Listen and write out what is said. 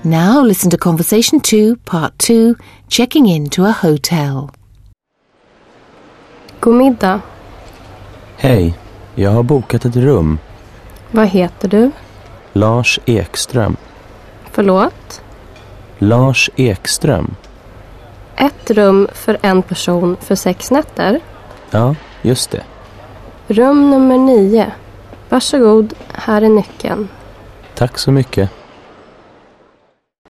Now listen to conversation 2, part 2, checking into a hotel. God middag. Hej, jag har bokat ett rum. Vad heter du? Lars Ekström. Förlåt? Lars Ekström. Ett rum för en person för 6 nätter? Ja, just det. Rum nummer 9. Varsågod, här är nyckeln. Tack så mycket.